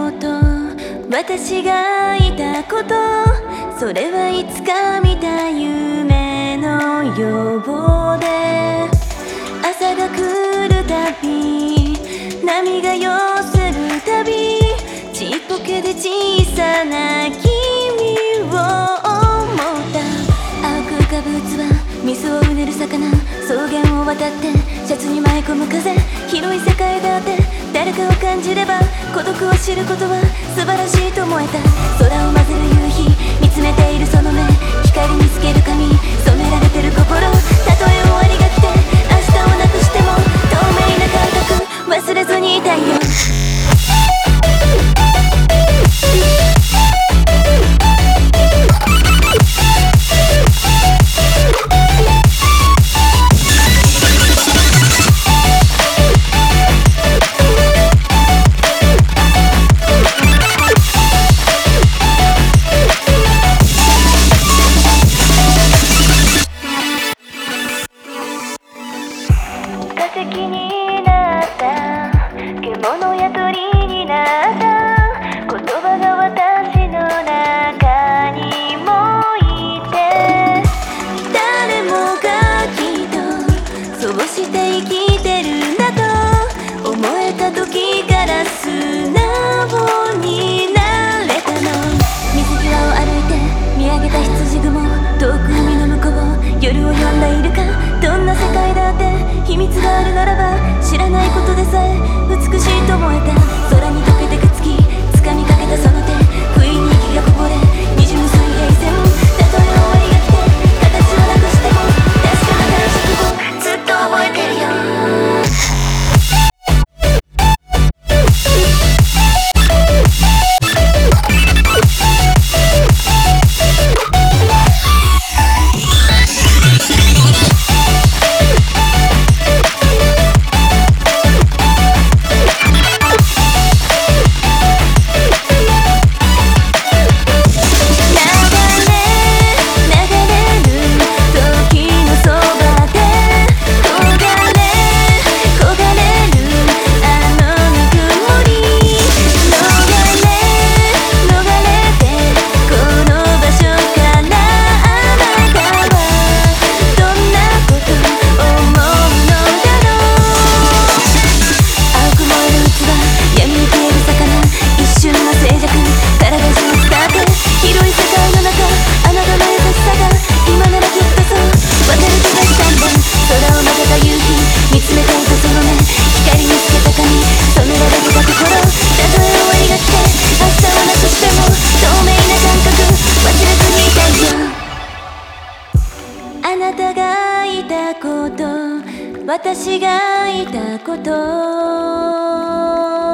こと、私がいたこと、それはいつか見た夢のようで、朝が来るたび波が寄するたび、ちっぽけで小さな君を思った。青く浮かぶ器、水をうねる魚、草原を渡ってシャツに舞い込む風、広い世界だって誰かを感じれば、孤独を知ることは素晴らしいと思えた。空を混ぜる夕日、見つめているその目、光に透ける髪、染められてる心、たとえ終わりが来て明日をなくしても、透明な感覚忘れずにいたいよ。化石になった獣や鳥になった言葉が私の中にもいて、誰もがきっとそうして生きてるんだと思えた時から素直になれたの。水際を歩いて見上げた羊雲、遠く海の向こう夜を呼んでいるか、どんな世界だって秘密があるならば、知らないことでさえ美しいと思えた。空に溶けてく月、掴みかけたその手、不意に息がこぼれ滲む水平線、たとえ終わりが来て形をなくしても、確かな感触をずっと覚えてるよ。あなたがいたこと、私がいたこと。